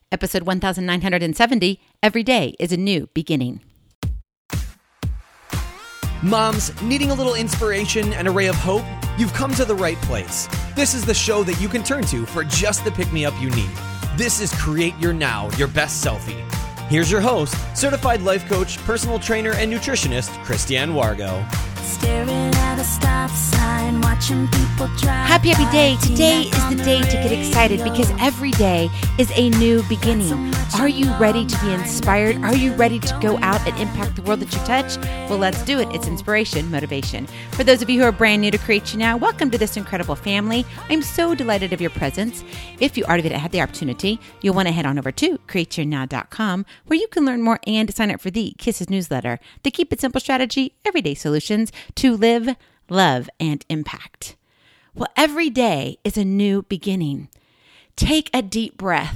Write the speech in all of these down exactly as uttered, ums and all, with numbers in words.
episode one thousand nine hundred seventy, Every Day is a New Beginning. Moms, needing a little inspiration and a ray of hope? You've come to the right place. This is the show that you can turn to for just the pick-me-up you need. This is Create Your Now, Your Best Selfie. Here's your host, certified life coach, personal trainer, and nutritionist, Christiane Wargo. Staring at a stop sign, watching people drive. Happy, happy day. Today is the day to get excited because every day is a new beginning. Are you ready to be inspired? Are you ready to go out and impact the world that you touch? Well, let's do it. It's inspiration, motivation. For those of you who are brand new to Create You Now, welcome to this incredible family. I'm so delighted of your presence. If you already had the opportunity, you'll want to head on over to create your now dot com where you can learn more and sign up for the Kisses newsletter, the Keep It Simple strategy, everyday solutions to live, love, and impact. Well, every day is a new beginning. Take a deep breath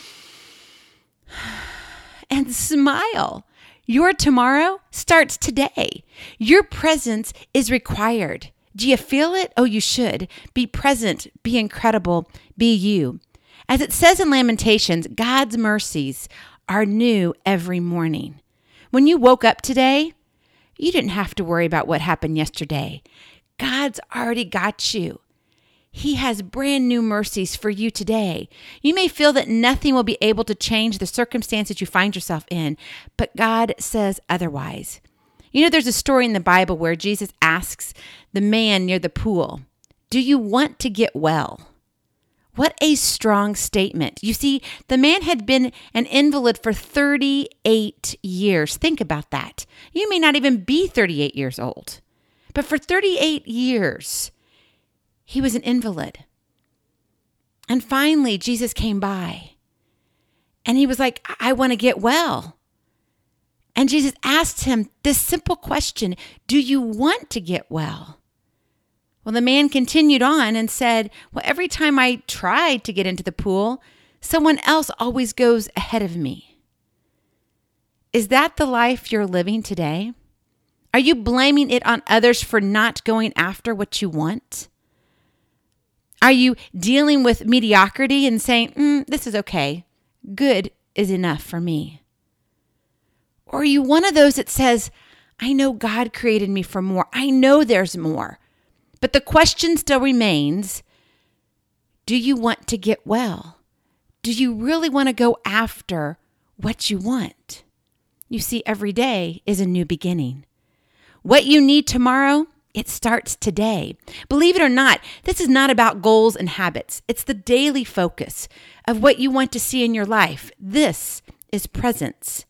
and smile. Your tomorrow starts today. Your presence is required. Do you feel it? Oh, you should. Be present, be incredible, be you. As it says in Lamentations, God's mercies are new every morning. When you woke up today, you didn't have to worry about what happened yesterday. God's already got you. He has brand new mercies for you today. You may feel that nothing will be able to change the circumstances you find yourself in, but God says otherwise. You know, there's a story in the Bible where Jesus asks the man near the pool, "Do you want to get well?" What a strong statement. You see, the man had been an invalid for thirty-eight years. Think about that. You may not even be thirty-eight years old, but for thirty-eight years, he was an invalid. And finally, Jesus came by and he was like, I want to get well. And Jesus asked him this simple question, do you want to get well? Well, the man continued on and said, well, every time I tried to get into the pool, someone else always goes ahead of me. Is that the life you're living today? Are you blaming it on others for not going after what you want? Are you dealing with mediocrity and saying, mm, this is okay. Good is enough for me? Or are you one of those that says, I know God created me for more. I know there's more. But the question still remains, do you want to get well? Do you really want to go after what you want? You see, every day is a new beginning. What you need tomorrow, it starts today. Believe it or not, this is not about goals and habits. It's the daily focus of what you want to see in your life. This is presence.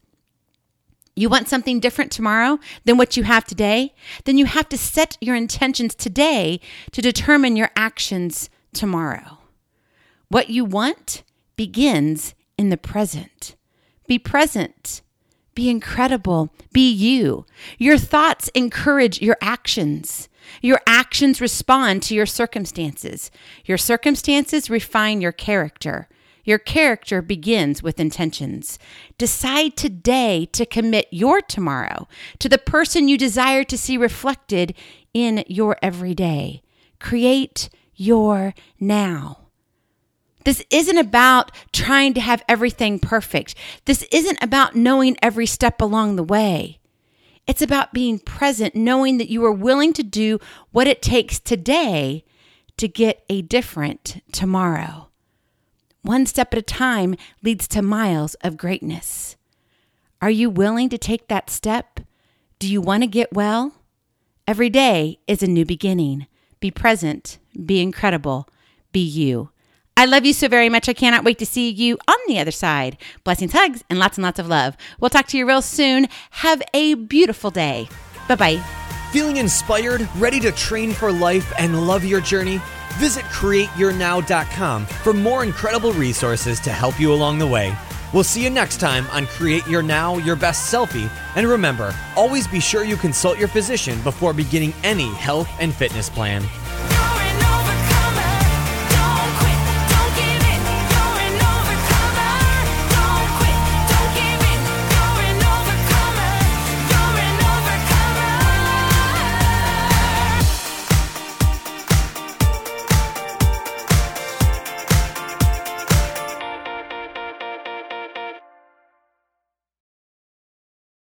You want something different tomorrow than what you have today? Then you have to set your intentions today to determine your actions tomorrow. What you want begins in the present. Be present. Be incredible. Be you. Your thoughts encourage your actions. Your actions respond to your circumstances. Your circumstances refine your character. Your character begins with intentions. Decide today to commit your tomorrow to the person you desire to see reflected in your everyday. Create your now. This isn't about trying to have everything perfect. This isn't about knowing every step along the way. It's about being present, knowing that you are willing to do what it takes today to get a different tomorrow. One step at a time leads to miles of greatness. Are you willing to take that step? Do you want to get well? Every day is a new beginning. Be present, be incredible, be you. I love you so very much. I cannot wait to see you on the other side. Blessings, hugs, and lots and lots of love. We'll talk to you real soon. Have a beautiful day. Bye-bye. Feeling inspired, ready to train for life and love your journey? Visit create your now dot com for more incredible resources to help you along the way. We'll see you next time on Create Your Now, Your Best Selfie. And remember, always be sure you consult your physician before beginning any health and fitness plan.